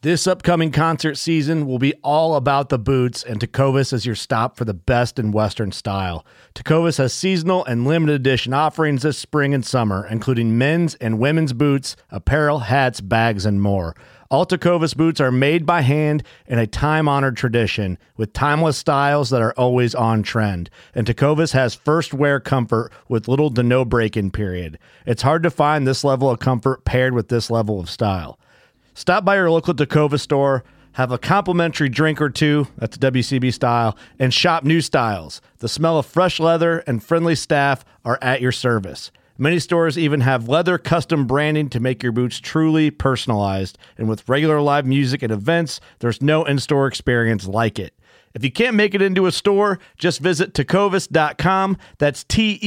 This upcoming concert season will be all about the boots, and Tecovas is your stop for the best in Western style. Tecovas has seasonal and limited edition offerings this spring and summer, including men's and women's boots, apparel, hats, bags, and more. All Tecovas boots are made by hand in a time-honored tradition with timeless styles that are always on trend. And Tecovas has first wear comfort with little to no break-in period. It's hard to find this level of comfort paired with this level of style. Stop by your local Tecovas store, have a complimentary drink or two, that's WCB style, and shop new styles. The smell of fresh leather and friendly staff are at your service. Many stores even have leather custom branding to make your boots truly personalized. And with regular live music and events, there's no in-store experience like it. If you can't make it into a store, just visit tecovas.com. That's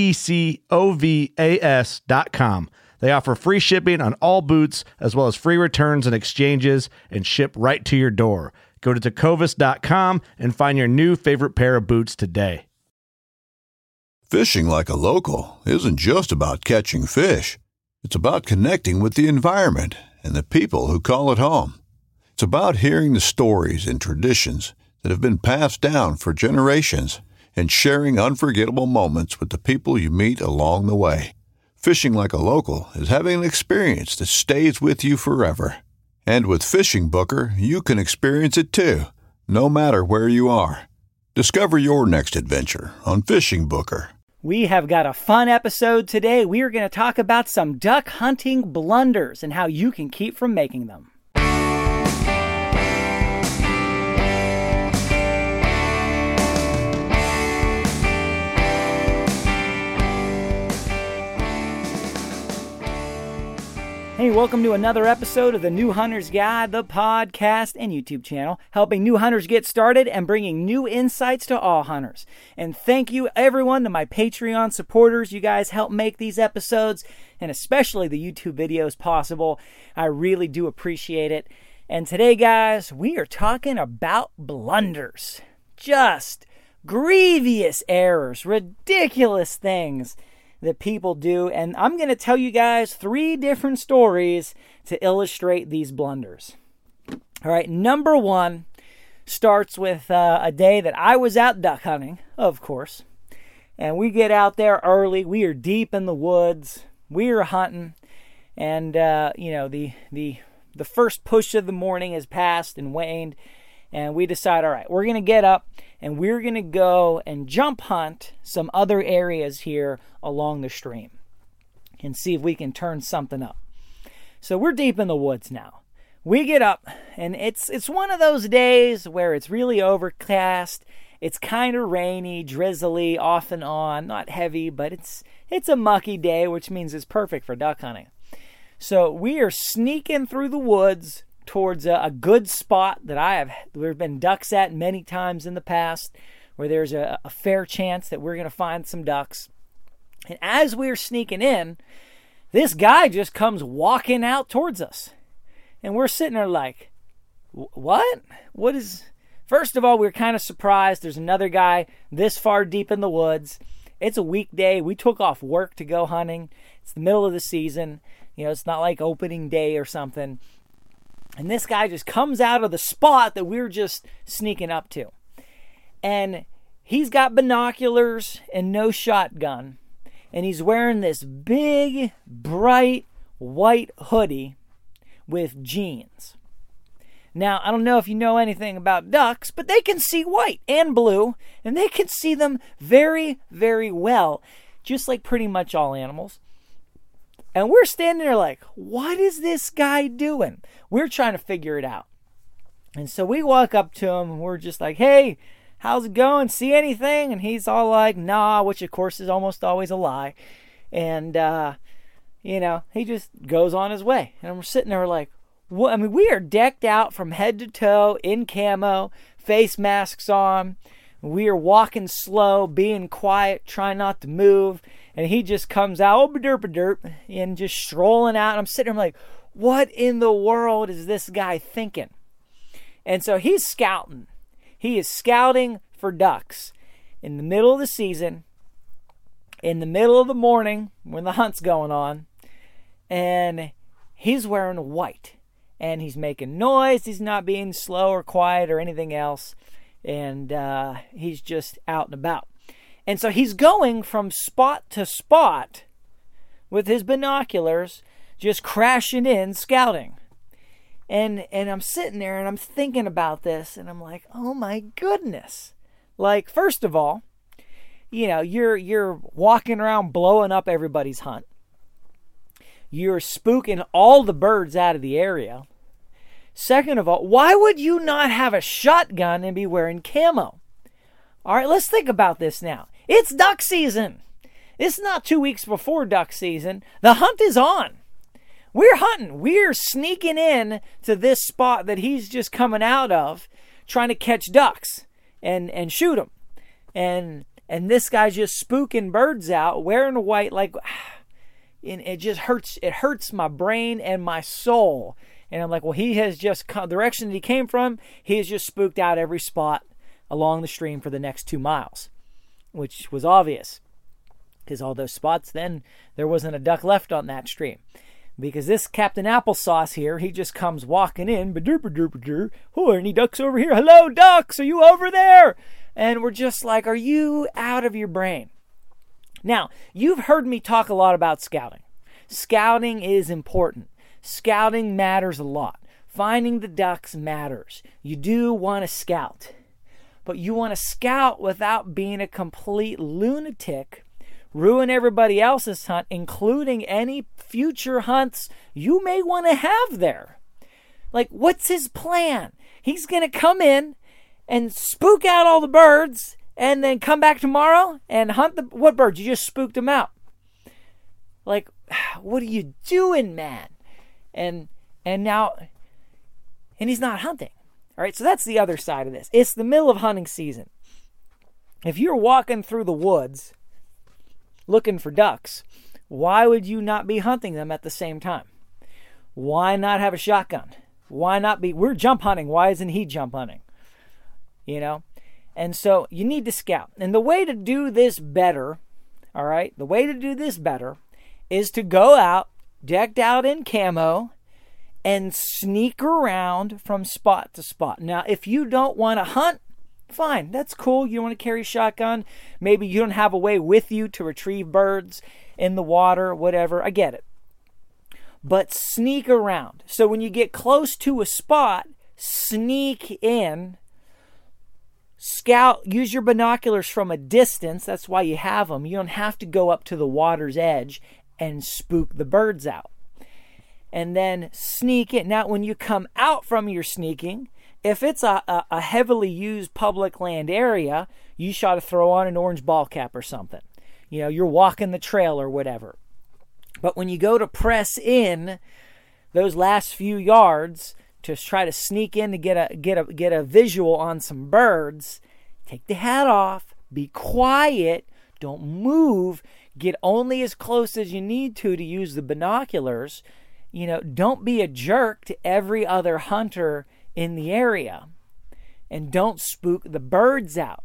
TECOVAS.com. They offer free shipping on all boots, as well as free returns and exchanges, and ship right to your door. Go to tecovas.com and find your new favorite pair of boots today. Fishing like a local isn't just about catching fish. It's about connecting with the environment and the people who call it home. It's about hearing the stories and traditions that have been passed down for generations and sharing unforgettable moments with the people you meet along the way. Fishing like a local is having an experience that stays with you forever. And with Fishing Booker, you can experience it too, no matter where you are. Discover your next adventure on Fishing Booker. We have got a fun episode today. We are going to talk about some duck hunting blunders and how you can keep from making them. Hey, welcome to another episode of the New Hunter's Guide, the podcast and YouTube channel, helping new hunters get started and bringing new insights to all hunters. And thank you, everyone, to my Patreon supporters. You guys help make these episodes, and especially the YouTube videos, possible. I really do appreciate it. And today, guys, we are talking about blunders. Just grievous errors, ridiculous things that people do, and I'm going to tell you guys 3 different stories to illustrate these blunders. All right, number 1 starts with a day that I was out duck hunting, of course, and we get out there early. We are deep in the woods. We are hunting, and the first push of the morning has passed and waned, and we decide, all right, we're going to get up and we're going to go and jump hunt some other areas here along the stream and see if we can turn something up. So we're deep in the woods now. We get up, and it's one of those days where it's really overcast. It's kind of rainy, drizzly, off and on, not heavy, but it's a mucky day, which means it's perfect for duck hunting. So we are sneaking through the woods towards a good spot that there have been ducks at many times in the past, where there's a fair chance that we're going to find some ducks. And as we're sneaking in, this guy just comes walking out towards us. And we're sitting there like, what? What is... First of all, we're kind of surprised there's another guy this far deep in the woods. It's a weekday. We took off work to go hunting. It's the middle of the season. It's not like opening day or something. And this guy just comes out of the spot that we're just sneaking up to. And he's got binoculars and no shotgun. And he's wearing this big, bright, white hoodie with jeans. Now, I don't know if you know anything about ducks, but they can see white and blue. And they can see them very, very well. Just like pretty much all animals. And we're standing there like, what is this guy doing? We're trying to figure it out. And so we walk up to him and we're just like, hey, how's it going? See anything? And he's all like, nah, which of course is almost always a lie. And, he just goes on his way. And we're sitting there like, what? I mean, we are decked out from head to toe in camo, face masks on. We are walking slow, being quiet, trying not to move. And he just comes out, derp, and just strolling out. And I'm sitting there, I'm like, what in the world is this guy thinking? And so he's scouting. He is scouting for ducks in the middle of the season, in the middle of the morning when the hunt's going on. And he's wearing white. and he's making noise. He's not being slow or quiet or anything else. And he's just out and about. And so he's going from spot to spot with his binoculars, just crashing in, scouting. And I'm sitting there and I'm thinking about this, and I'm like, oh my goodness. Like, first of all, you know, you're walking around blowing up everybody's hunt. You're spooking all the birds out of the area. Second of all, why would you not have a shotgun and be wearing camo? All right, let's think about this now. It's duck season. It's not 2 weeks before duck season. The hunt is on. We're hunting. We're sneaking in to this spot that he's just coming out of, trying to catch ducks and shoot them. And this guy's just spooking birds out, wearing a white, like, and it just hurts. It hurts my brain and my soul. And I'm like, well, he has just come, the direction that he came from, he has just spooked out every spot along the stream for the next 2 miles, which was obvious. Because all those spots, then there wasn't a duck left on that stream. Because this Captain Applesauce here, he just comes walking in. Oh, any ducks over here? Hello, ducks, are you over there? And we're just like, are you out of your brain? Now, you've heard me talk a lot about scouting. Scouting is important. Scouting matters a lot. Finding the ducks matters. You do want to scout. But you want to scout without being a complete lunatic, ruin everybody else's hunt, including any future hunts you may want to have there. Like, what's his plan? He's going to come in and spook out all the birds and then come back tomorrow and hunt what birds? You just spooked them out. Like, what are you doing, man? And now, and he's not hunting. All right, so that's the other side of this. It's the middle of hunting season. If you're walking through the woods looking for ducks, why would you not be hunting them at the same time? Why not have a shotgun? Why not be, we're jump hunting. Why isn't he jump hunting? You know? And so you need to scout. And the way to do this better, all right, the way to do this better is to go out, decked out in camo, and sneak around from spot to spot. Now, if you don't want to hunt, fine, that's cool. You don't want to carry a shotgun. Maybe you don't have a way with you to retrieve birds in the water, whatever. I get it. But sneak around. So when you get close to a spot, sneak in, scout, use your binoculars from a distance. That's why you have them. You don't have to go up to the water's edge and spook the birds out. And then sneak in. Now, when you come out from your sneaking, if it's a heavily used public land area, you should to throw on an orange ball cap or something. You know, you're walking the trail or whatever. But when you go to press in those last few yards to try to sneak in to get a visual on some birds, take the hat off, be quiet, don't move, get only as close as you need to use the binoculars. You know, don't be a jerk to every other hunter in the area, and don't spook the birds out.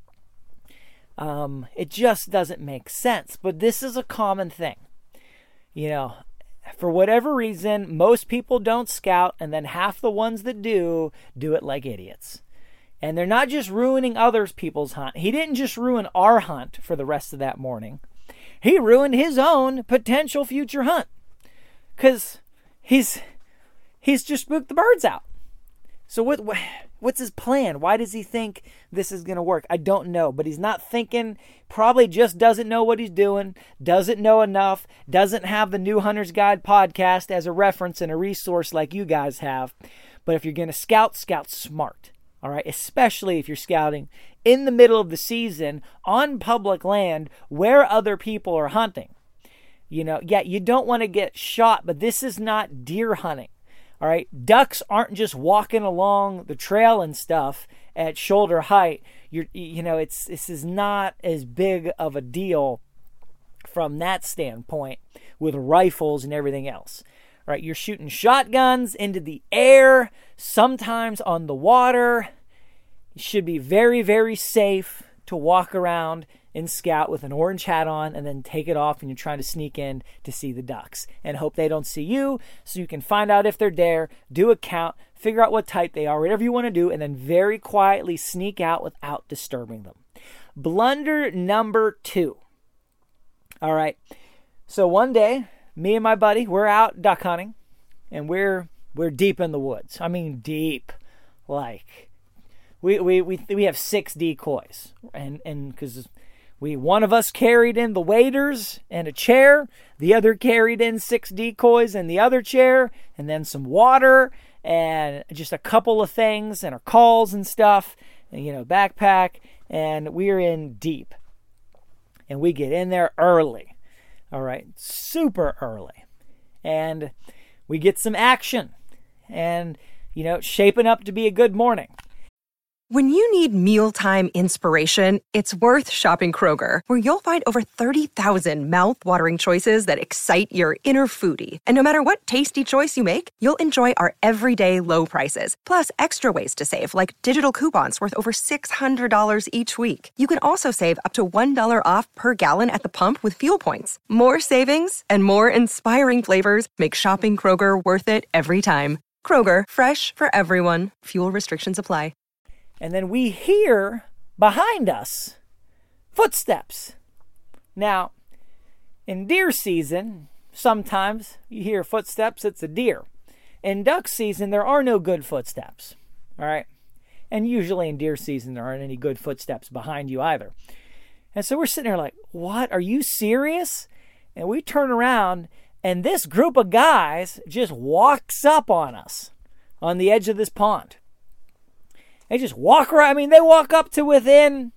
It just doesn't make sense, but this is a common thing. You know, for whatever reason, most people don't scout, and then half the ones that do it like idiots. And they're not just ruining other people's hunt. He didn't just ruin our hunt for the rest of that morning. He ruined his own potential future hunt. Because he's just spooked the birds out. So what's his plan? Why does he think this is going to work? I don't know, but he's not thinking, probably just doesn't know what he's doing, doesn't know enough, doesn't have the New Hunter's Guide podcast as a reference and a resource like you guys have. But if you're going to scout smart, all right? Especially if you're scouting in the middle of the season on public land where other people are hunting. You know, yeah, you don't want to get shot, but this is not deer hunting. All right, ducks aren't just walking along the trail and stuff at shoulder height. This is not as big of a deal from that standpoint with rifles and everything else. All right, you're shooting shotguns into the air, sometimes on the water. You should be very, very safe to walk around in Scout with an orange hat on and then take it off and you're trying to sneak in to see the ducks and hope they don't see you so you can find out if they're there, do a count, figure out what type they are, whatever you want to do, and then very quietly sneak out without disturbing them. Blunder number 2. All right. So one day, me and my buddy, we're out duck hunting and we're deep in the woods. I mean, deep. Like, we have 6 decoys, and because one of us carried in the waders and a chair, the other carried in 6 decoys and the other chair, and then some water and just a couple of things and our calls and stuff, and backpack, and we're in deep, and we get in there early, all right, super early, and we get some action, and shaping up to be a good morning. When you need mealtime inspiration, it's worth shopping Kroger, where you'll find over 30,000 mouth-watering choices that excite your inner foodie. And no matter what tasty choice you make, you'll enjoy our everyday low prices, plus extra ways to save, like digital coupons worth over $600 each week. You can also save up to $1 off per gallon at the pump with fuel points. More savings and more inspiring flavors make shopping Kroger worth it every time. Kroger, fresh for everyone. Fuel restrictions apply. And then we hear behind us footsteps. Now, in deer season, sometimes you hear footsteps, it's a deer. In duck season, there are no good footsteps. All right? And usually in deer season, there aren't any good footsteps behind you either. And so we're sitting there like, what? Are you serious? And we turn around, and this group of guys just walks up on us on the edge of this pond. They just walk around. I mean, they walk up to within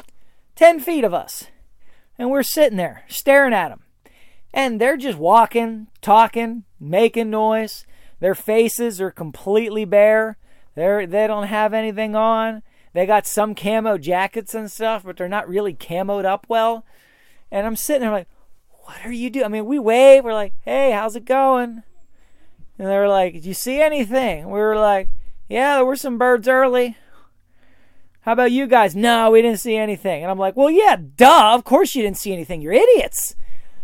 10 feet of us. And we're sitting there staring at them. And they're just walking, talking, making noise. Their faces are completely bare. They don't have anything on. They got some camo jackets and stuff, but they're not really camoed up well. And I'm sitting there like, what are you doing? I mean, we wave. We're like, hey, how's it going? And they were like, did you see anything? We were like, yeah, there were some birds early. How about you guys? No, we didn't see anything. And I'm like, well, yeah, duh. Of course you didn't see anything. You're idiots.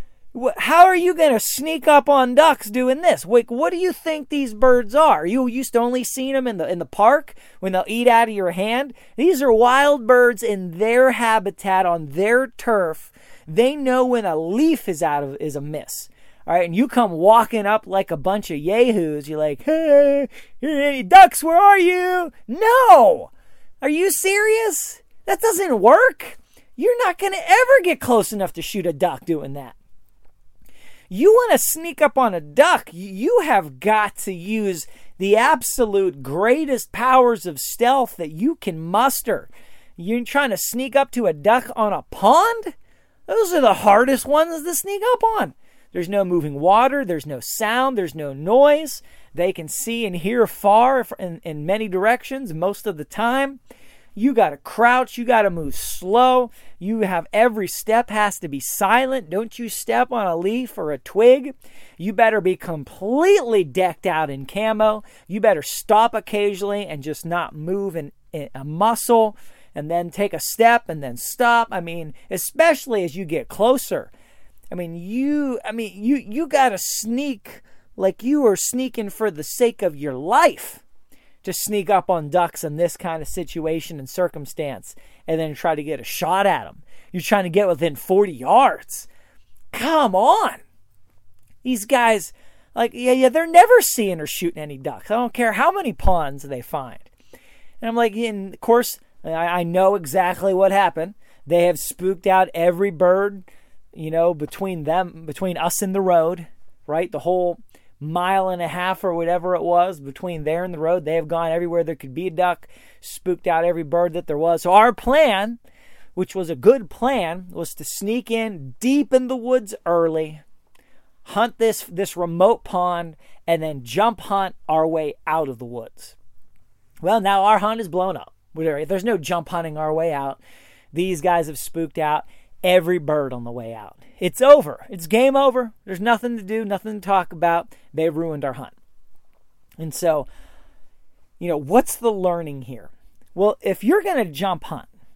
How are you going to sneak up on ducks doing this? Wait, what do you think these birds are? You used to only see them in the park when they'll eat out of your hand? These are wild birds in their habitat, on their turf. They know when a leaf is amiss. All right, and you come walking up like a bunch of yahoos. You're like, hey, ducks, where are you? No! Are you serious? That doesn't work. You're not going to ever get close enough to shoot a duck doing that. You want to sneak up on a duck, you have got to use the absolute greatest powers of stealth that you can muster. You're trying to sneak up to a duck on a pond? Those are the hardest ones to sneak up on. There's no moving water. There's no sound. There's no noise. They can see and hear far in many directions most of the time. You got to crouch. You got to move slow. You have every step has to be silent. Don't you step on a leaf or a twig. You better be completely decked out in camo. You better stop occasionally and just not move in a muscle, and then take a step and then stop. I mean, especially as you get closer. You got to sneak like you are sneaking for the sake of your life to sneak up on ducks in this kind of situation and circumstance and then try to get a shot at them. You're trying to get within 40 yards. Come on. These guys, they're never seeing or shooting any ducks. I don't care how many ponds they find. And I'm like, and of course, I know exactly what happened. They have spooked out every bird, between us and the road, right? The whole mile and a half or whatever it was between there and the road. They have gone everywhere there could be a duck, spooked out every bird that there was. So our plan, which was a good plan, was to sneak in deep in the woods early, hunt this remote pond, and then jump hunt our way out of the woods. Well, now our hunt is blown up. There's no jump hunting our way out. These guys have spooked out every bird on the way out. It's over. It's game over. There's nothing to do, nothing to talk about. They've ruined our hunt. And so, what's the learning here? Well, if you're going to jump hunt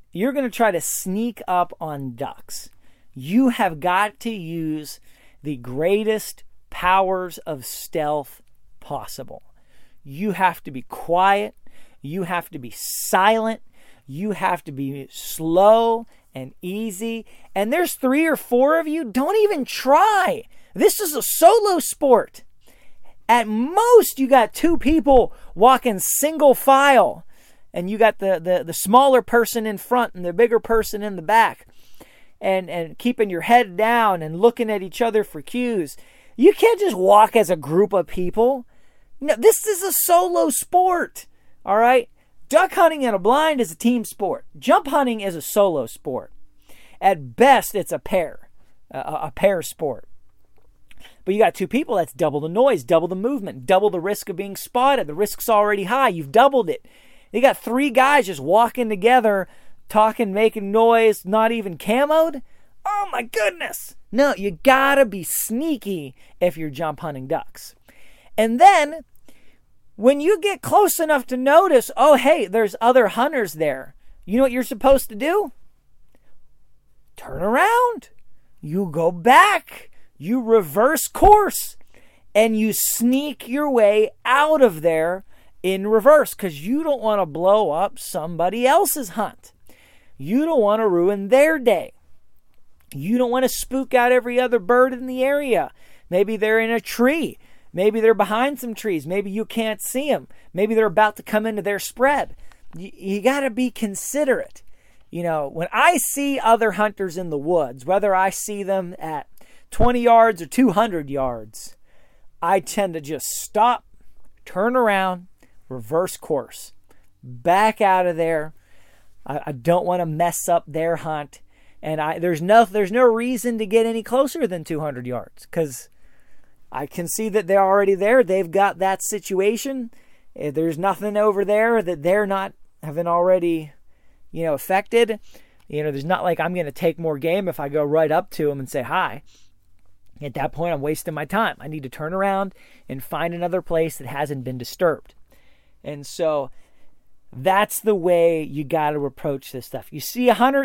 you're going to try to sneak up on ducks, you have got to use the greatest powers of stealth possible. You have to be quiet. You have to be silent. You have to be slow and easy. And there's 3 or 4 of you. Don't even try. This is a solo sport. At most, you got 2 people walking single file. And you got the smaller person in front and the bigger person in the back. And keeping your head down and looking at each other for cues. You can't just walk as a group of people. No, this is a solo sport. All right? Duck hunting in a blind is a team sport. Jump hunting is a solo sport. At best, it's a pair sport. But you got 2 people, that's double the noise, double the movement, double the risk of being spotted. The risk's already high. You've doubled it. You got 3 guys just walking together, talking, making noise, not even camoed. Oh my goodness. No, you gotta be sneaky if you're jump hunting ducks. And then, when you get close enough to notice, oh, hey, there's other hunters there, you know what you're supposed to do? Turn around. You go back. You reverse course. And you sneak your way out of there in reverse because you don't want to blow up somebody else's hunt. You don't want to ruin their day. You don't want to spook out every other bird in the area. Maybe they're in a tree. Maybe they're behind some trees. Maybe you can't see them. Maybe they're about to come into their spread. You got to be considerate. You know, when I see other hunters in the woods, whether I see them at 20 yards or 200 yards, I tend to just stop, turn around, reverse course, back out of there. I don't want to mess up their hunt. And there's no reason to get any closer than 200 yards because I can see that they're already there. They've got that situation. There's nothing over there that they're not having already, affected. There's not like I'm going to take more game if I go right up to them and say hi. At that point, I'm wasting my time. I need to turn around and find another place that hasn't been disturbed. And so that's the way you got to approach this stuff. You see a hunter,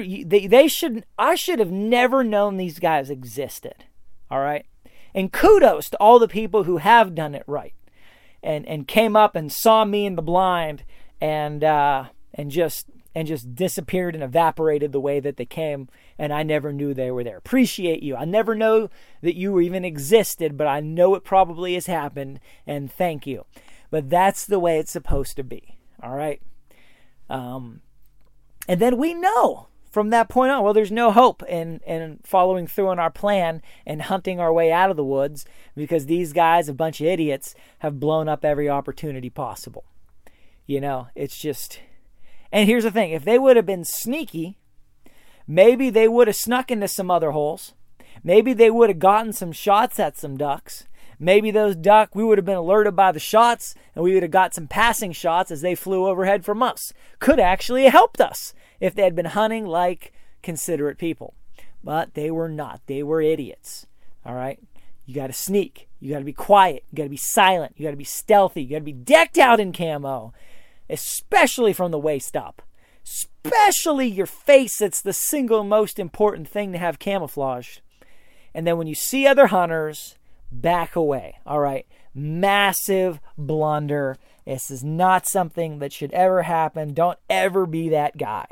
I should have never known these guys existed. All right. And kudos to all the people who have done it right and came up and saw me in the blind and just disappeared and evaporated the way that they came, and I never knew they were there. Appreciate you. I never know that you even existed, but I know it probably has happened, and thank you. But that's the way it's supposed to be. All right. And then we know from that point on, well, there's no hope in following through on our plan and hunting our way out of the woods because these guys, a bunch of idiots, have blown up every opportunity possible. It's just... And here's the thing. If they would have been sneaky, maybe they would have snuck into some other holes. Maybe they would have gotten some shots at some ducks. Maybe we would have been alerted by the shots and we would have got some passing shots as they flew overhead from us. Could actually have helped us if they had been hunting like considerate people. But they were not. They were idiots. All right? You got to sneak. You got to be quiet. You got to be silent. You got to be stealthy. You got to be decked out in camo, especially from the waist up. Especially your face. It's the single most important thing to have camouflaged. And then when you see other hunters, back away. All right? Massive blunder. This is not something that should ever happen. Don't ever be that guy.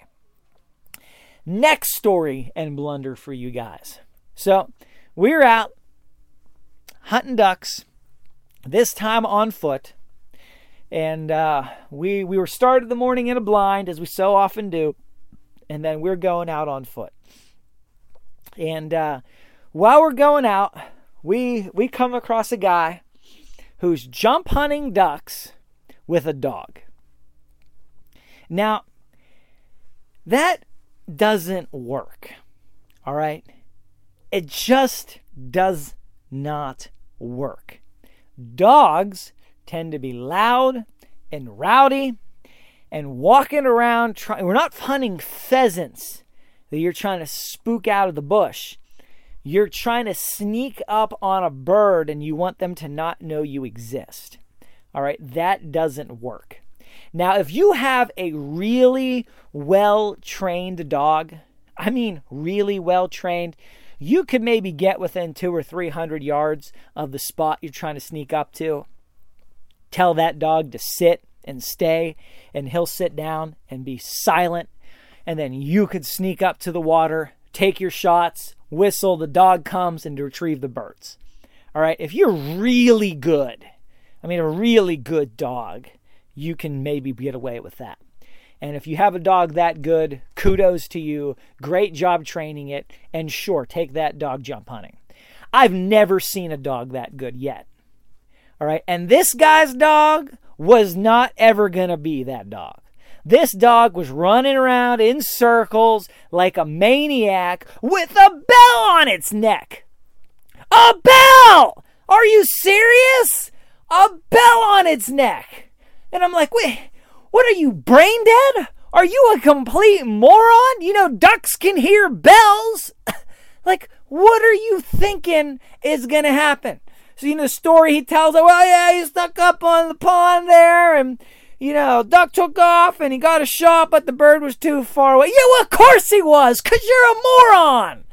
Next story and blunder for you guys. So we're out hunting ducks, this time on foot. And we were started the morning in a blind, as we so often do. And then we're going out on foot. And while we're going out, we come across a guy who's jump hunting ducks with a dog. Now, that doesn't work. All right? It just does not work. Dogs tend to be loud and rowdy and walking around. We're not hunting pheasants that you're trying to spook out of the bush. You're trying to sneak up on a bird and you want them to not know you exist. All right? That doesn't work. Now, if you have a really well-trained dog, I mean really well-trained, you could maybe get within 200 or 300 yards of the spot you're trying to sneak up to. Tell that dog to sit and stay, and he'll sit down and be silent. And then you could sneak up to the water, take your shots, whistle, the dog comes, and retrieve the birds. All right, if you're really good, a really good dog, you can maybe get away with that. And if you have a dog that good, kudos to you. Great job training it. And sure, take that dog jump hunting. I've never seen a dog that good yet. All right, and this guy's dog was not ever going to be that dog. This dog was running around in circles like a maniac with a bell on its neck. A bell! Are you serious? A bell on its neck. And I'm like, wait, what are you, brain dead? Are you a complete moron? You know, ducks can hear bells. Like, what are you thinking is going to happen? So, the story he tells, well, yeah, he stuck up on the pond there, and, duck took off, and he got a shot, but the bird was too far away. Yeah, well, of course he was, because you're a moron.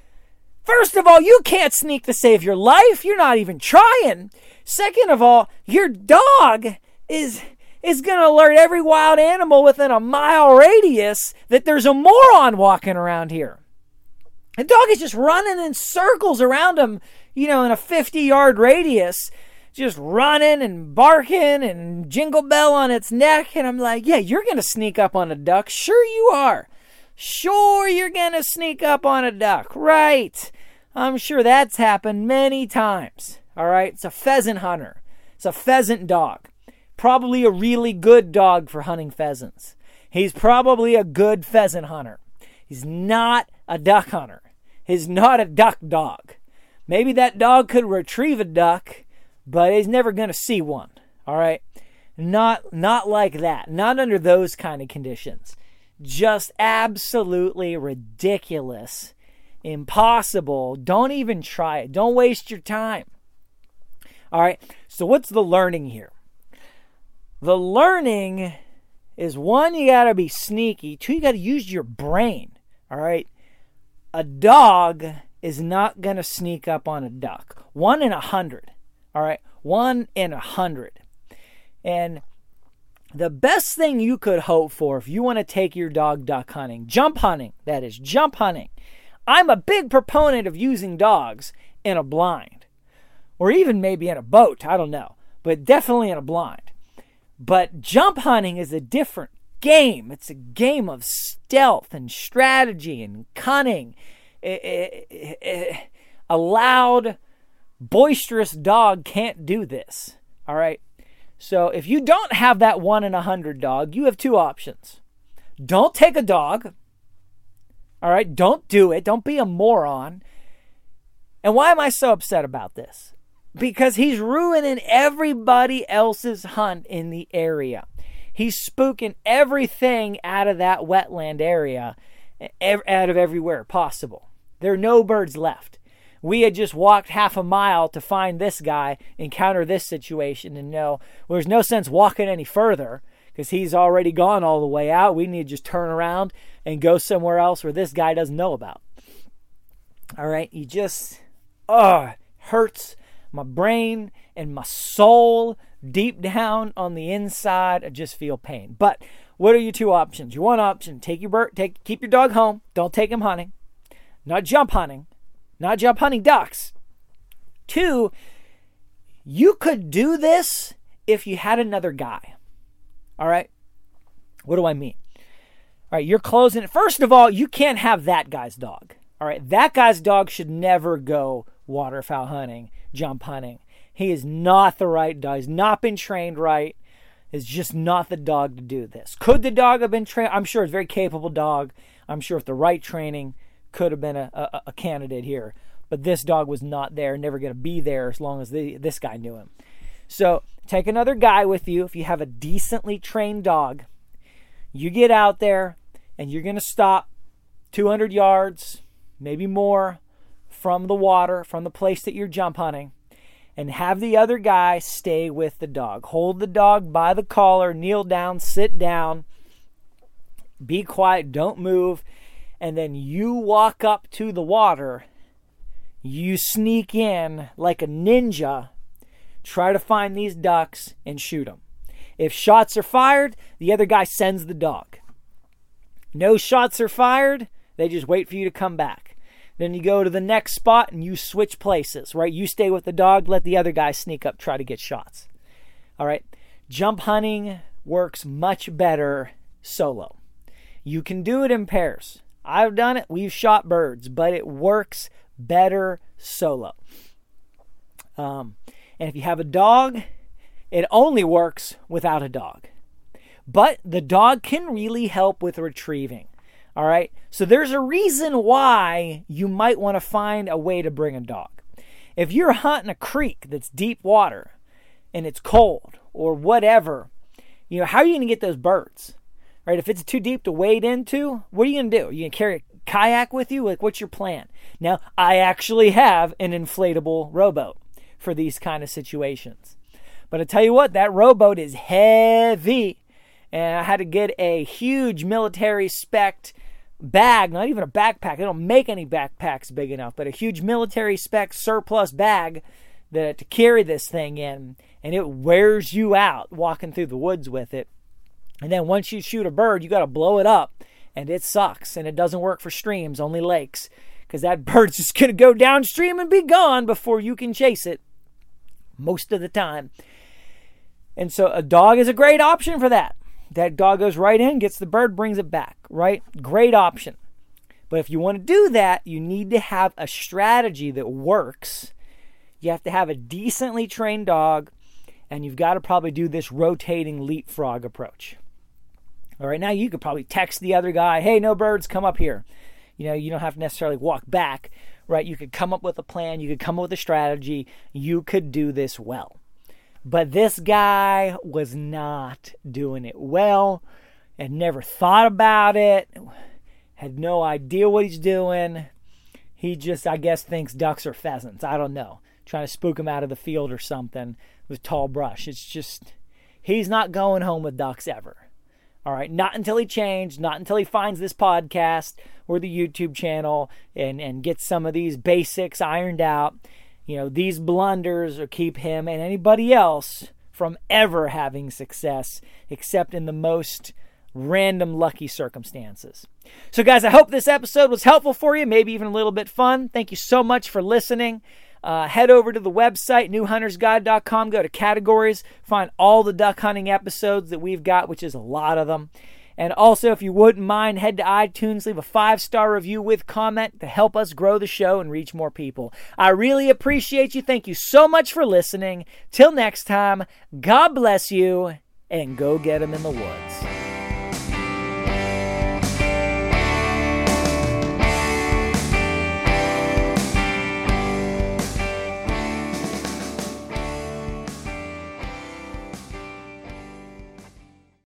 First of all, you can't sneak to save your life. You're not even trying. Second of all, your dog is going to alert every wild animal within a mile radius that there's a moron walking around here. The dog is just running in circles around him, in a 50-yard radius, just running and barking and jingle bell on its neck. And I'm like, yeah, you're going to sneak up on a duck. Sure you are. Sure you're going to sneak up on a duck. Right. I'm sure that's happened many times. All right. It's a pheasant hunter. It's a pheasant dog. Probably a really good dog for hunting pheasants. He's probably a good pheasant hunter. He's not a duck hunter. He's not a duck dog. Maybe that dog could retrieve a duck, but he's never going to see one. All right? Not like that. Not under those kind of conditions. Just absolutely ridiculous. Impossible. Don't even try it. Don't waste your time. All right? So what's the learning here? The learning is, one, you got to be sneaky. Two, you got to use your brain. All right? A dog is not going to sneak up on a duck. 1 in 100. All right? 1 in 100. And the best thing you could hope for if you want to take your dog duck hunting, jump hunting, that is, jump hunting. I'm a big proponent of using dogs in a blind. Or even maybe in a boat. I don't know. But definitely in a blind. But jump hunting is a different game. It's a game of stealth and strategy and cunning. A loud, boisterous dog can't do this. All right? So if you don't have that 1 in 100 dog, you have two options. Don't take a dog. All right? Don't do it. Don't be a moron. And why am I so upset about this? Because he's ruining everybody else's hunt in the area. He's spooking everything out of that wetland area, out of everywhere possible. There are no birds left. We had just walked half a mile to find this guy, encounter this situation, and know there's no sense walking any further because he's already gone all the way out. We need to just turn around and go somewhere else where this guy doesn't know about. All right, you just, hurts my brain and my soul deep down on the inside. I just feel pain. But what are your two options? Your one option, keep your dog home. Don't take him hunting. Not jump hunting ducks. 2, you could do this if you had another guy. All right? What do I mean? All right, you're closing it. First of all, you can't have that guy's dog. All right, that guy's dog should never go waterfowl hunting, jump hunting. He is not the right dog. He's not been trained right. Is just not the dog to do this. Could the dog have been trained? I'm sure it's a very capable dog. I'm sure with the right training could have been a candidate here. But this dog was not there, never going to be there as long as this guy knew him. So take another guy with you if you have a decently trained dog. You get out there and you're going to stop 200 yards, maybe more, from the water, from the place that you're jump hunting. and have the other guy stay with the dog. Hold the dog by the collar, kneel down, sit down, be quiet, don't move, and then you walk up to the water. You sneak in like a ninja, try to find these ducks and shoot them. If shots are fired, the other guy sends the dog. No shots are fired, they just wait for you to come back. Then you go to the next spot and you switch places, right? You stay with the dog, let the other guy sneak up, try to get shots. All right. Jump hunting works much better solo. You can do it in pairs. I've done it. We've shot birds, but it works better solo. And if you have a dog, it only works without a dog. But the dog can really help with retrieving. All right. So there's a reason why you might want to find a way to bring a dog. If you're hunting a creek that's deep water and it's cold or whatever, how are you going to get those birds? Right? If it's too deep to wade into, what are you going to do? Are you going to carry a kayak with you? Like, what's your plan? Now, I actually have an inflatable rowboat for these kind of situations. But I tell you what, that rowboat is heavy. And I had to get a huge military spec bag, not even a backpack. They don't make any backpacks big enough, but a huge military spec surplus bag to carry this thing in. And it wears you out walking through the woods with it. And then once you shoot a bird, you got to blow it up. And it sucks. And it doesn't work for streams, only lakes. Because that bird's just going to go downstream and be gone before you can chase it. Most of the time. And so a dog is a great option for that. That dog goes right in, gets the bird, brings it back, right? Great option. But if you want to do that, you need to have a strategy that works. You have to have a decently trained dog, and you've got to probably do this rotating leapfrog approach. All right, now you could probably text the other guy, hey, no birds, come up here. You don't have to necessarily walk back, right? You could come up with a plan. You could come up with a strategy. You could do this well. But this guy was not doing it well, had never thought about it, had no idea what he's doing. He just, I guess, thinks ducks are pheasants. I don't know. Trying to spook him out of the field or something with tall brush. It's just, he's not going home with ducks ever. All right, not until he changed, not until he finds this podcast or the YouTube channel and gets some of these basics ironed out. These blunders will keep him and anybody else from ever having success, except in the most random lucky circumstances. So guys, I hope this episode was helpful for you, maybe even a little bit fun. Thank you so much for listening. Head over to the website, newhuntersguide.com, go to categories, find all the duck hunting episodes that we've got, which is a lot of them. And also, if you wouldn't mind, head to iTunes, leave a 5-star review with comment to help us grow the show and reach more people. I really appreciate you. Thank you so much for listening. Till next time, God bless you, and go get 'em in the woods.